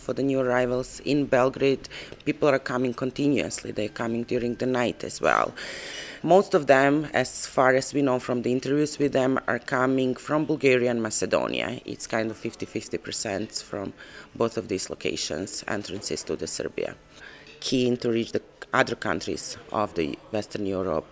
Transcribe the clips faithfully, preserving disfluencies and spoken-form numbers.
for the new arrivals in Belgrade, people are coming continuously. They're coming during the night as well. Most of them, as far as we know from the interviews with them, are coming from Bulgaria and Macedonia. It's kind of fifty-fifty percent from both of these locations, entrances to the Serbia. Keen to reach the other countries of the Western Europe,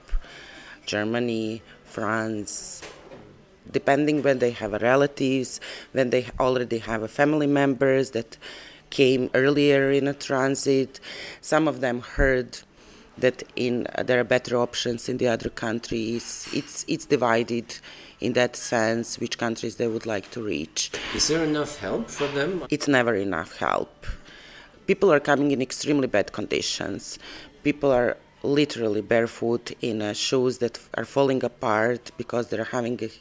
Germany, France, depending when they have relatives, when they already have family members that came earlier in a transit. Some of them heard that in uh, there are better options in the other countries. It's it's divided in that sense which countries they would like to reach. Is there enough help for them? It's never enough help. People are coming in extremely bad conditions. People are literally barefoot in uh, shoes that are falling apart because they're having a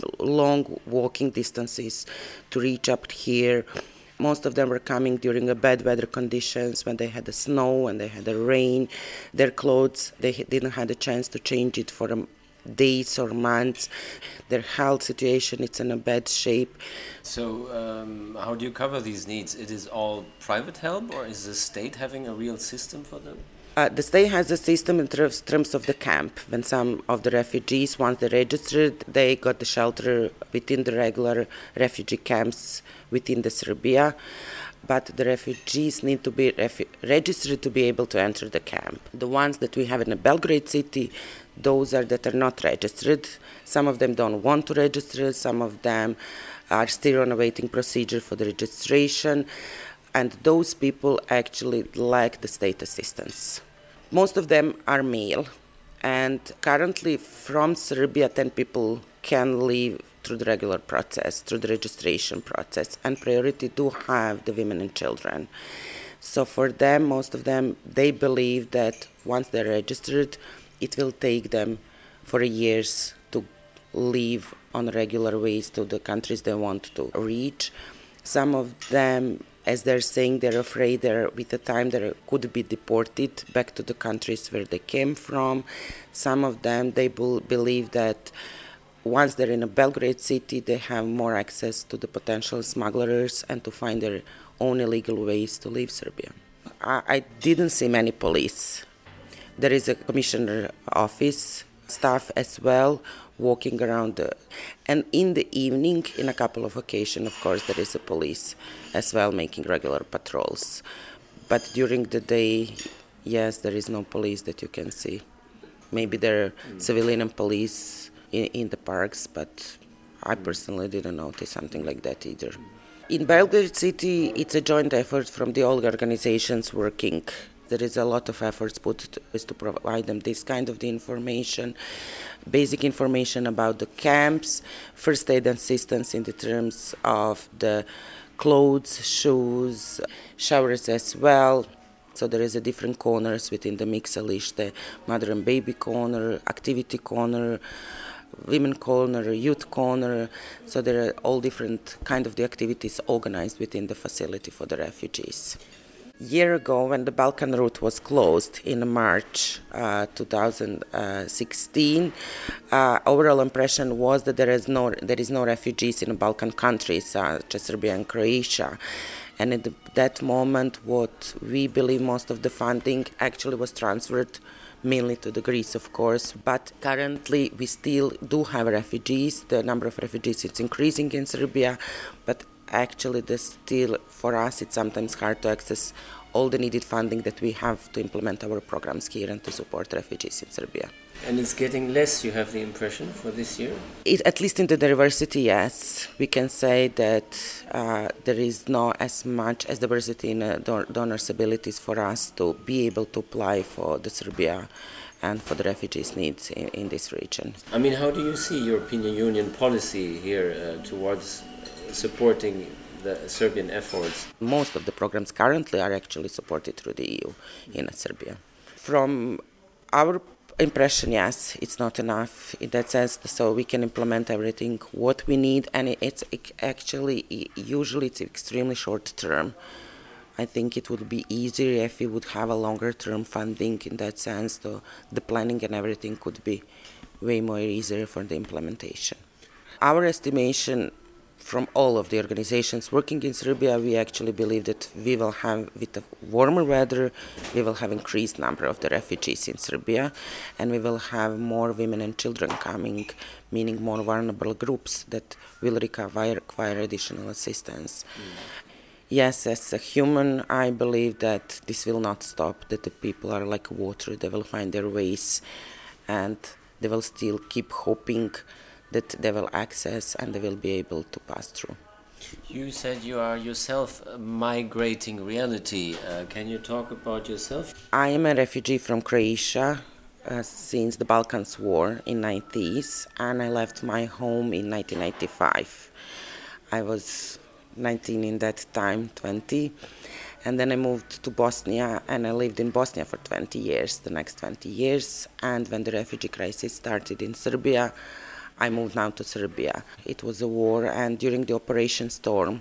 long walking distances to reach up here. Most of them were coming during a bad weather conditions when they had the snow and they had the rain. Their clothes, they didn't have a chance to change it for um, days or months. Their health situation, it's in a bad shape. So um, how do you cover these needs? It is all private help, or is the state having a real system for them? Uh, the state has a system in terms, terms of the camp. When some of the refugees, once they registered, they got the shelter within the regular refugee camps within the Serbia. But the refugees need to be refu- registered to be able to enter the camp. The ones that we have in the Belgrade city, those are that are not registered. Some of them don't want to register. Some of them are still on a waiting procedure for the registration. And those people actually lack the state assistance. Most of them are male, and currently from Serbia, ten people can leave through the regular process, through the registration process, and priority do have the women and children. So for them, most of them, they believe that once they're registered, it will take them for years to leave on regular ways to the countries they want to reach. Some of them, as they're saying, they're afraid they're, with the time they could be deported back to the countries where they came from. Some of them, they be- believe that once they're in a Belgrade city, they have more access to the potential smugglers and to find their own illegal ways to leave Serbia. I, I didn't see many police. There is a commissioner office staff as well walking around. The, and in the evening, in a couple of occasions, of course, there is a police as well making regular patrols. But during the day, yes, there is no police that you can see. Maybe there are mm. civilian and police in, in the parks, but I personally didn't notice something like that either. In Belgrade city, it's a joint effort from the all organizations working. There is a lot of efforts put to, is to provide them this kind of the information, basic information about the camps, first aid assistance in the terms of the clothes, shoes, showers as well. So there is a different corners within the Mixalish, the mother and baby corner, activity corner, women corner, youth corner. So there are all different kind of the activities organized within the facility for the refugees. Year ago, when the Balkan route was closed in March uh, two thousand sixteen, uh, overall impression was that there is no there is no refugees in the Balkan countries such as Serbia and Croatia. And at that moment, what we believe most of the funding actually was transferred mainly to the Greece, of course. But currently, we still do have refugees. The number of refugees is increasing in Serbia, but actually, this still, for us, it's sometimes hard to access all the needed funding that we have to implement our programs here and to support refugees in Serbia. And it's getting less, you have the impression, for this year? It, at least in the diversity, yes. We can say that uh, there is not as much as diversity in uh, don- donors' abilities for us to be able to apply for the Serbia and for the refugees' needs in, in this region. I mean, how do you see European Union policy here uh, towards supporting the Serbian efforts? Most of the programs currently are actually supported through the E U in Serbia. From our impression, yes, it's not enough in that sense, so we can implement everything what we need, and it's actually, usually it's extremely short term. I think it would be easier if we would have a longer term funding in that sense, so the planning and everything could be way more easier for the implementation. Our estimation from all of the organizations working in Serbia, we actually believe that we will have, with the warmer weather, we will have increased number of the refugees in Serbia, and we will have more women and children coming, meaning more vulnerable groups that will require, require additional assistance. Mm. Yes, as a human, I believe that this will not stop, that the people are like water, they will find their ways, and they will still keep hoping that they will access and they will be able to pass through. You said you are yourself a migrating reality. Uh, can you talk about yourself? I am a refugee from Croatia uh, since the Balkans War in nineties, and I left my home in nineteen ninety-five. I was nineteen in that time, twenty, and then I moved to Bosnia, and I lived in Bosnia for twenty years, the next twenty years, and when the refugee crisis started in Serbia, I moved now to Serbia. It was a war, and during the Operation Storm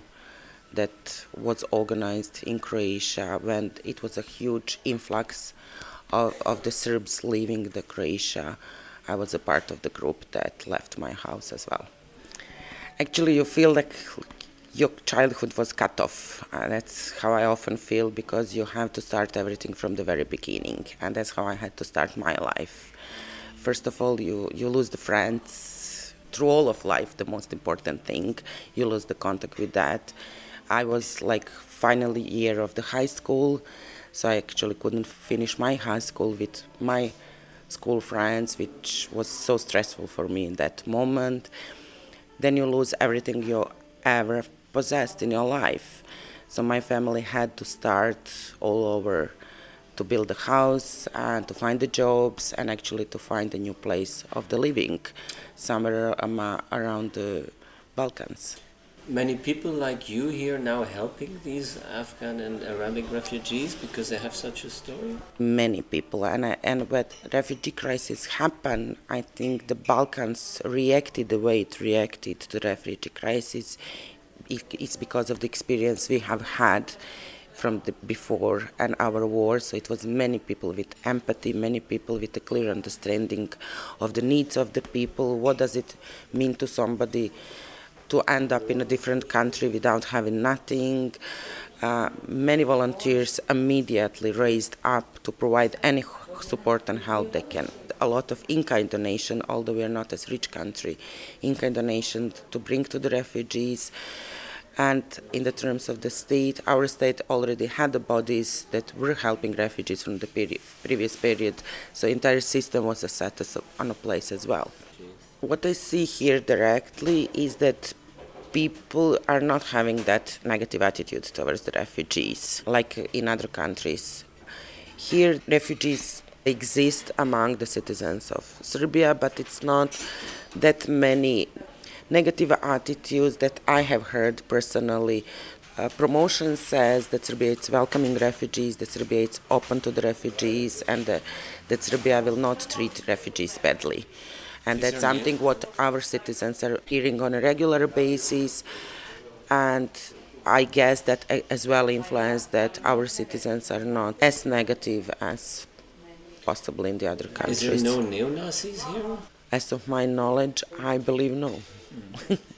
that was organized in Croatia, when it was a huge influx of, of the Serbs leaving the Croatia, I was a part of the group that left my house as well. Actually, you feel like your childhood was cut off. Uh, that's how I often feel, because you have to start everything from the very beginning, and that's how I had to start my life. First of all, you, you lose the friends. Through all of life, the most important thing, you lose the contact with that. I was like final year of the high school, so I actually couldn't finish my high school with my school friends, which was so stressful for me in that moment. Then you lose everything you ever possessed in your life. So my family had to start all over to build a house and to find the jobs and actually to find a new place of the living somewhere um, uh, around the Balkans. Many people like you here now helping these Afghan and Arabic refugees because they have such a story? Many people, and, I, and when refugee crisis happened, I think the Balkans reacted the way it reacted to the refugee crisis. It, it's because of the experience we have had from the before and our war. So it was many people with empathy, many people with a clear understanding of the needs of the people. What does it mean to somebody to end up in a different country without having nothing? Uh, many volunteers immediately raised up to provide any support and help they can. A lot of in-kind donation, although we are not as rich country, in-kind donation to bring to the refugees. And in the terms of the state, our state already had the bodies that were helping refugees from the period, previous period, so the entire system was set on a place as well. What I see here directly is that people are not having that negative attitude towards the refugees, like in other countries. Here, refugees exist among the citizens of Serbia, but it's not that many negative attitudes that I have heard personally. Uh, promotion says that Serbia is welcoming refugees, that Serbia is open to the refugees, and uh, that Serbia will not treat refugees badly. And that's something what our citizens are hearing on a regular basis. And I guess that as well influenced that our citizens are not as negative as possible in the other countries. Is there no neo-Nazis here? As of my knowledge, I believe no.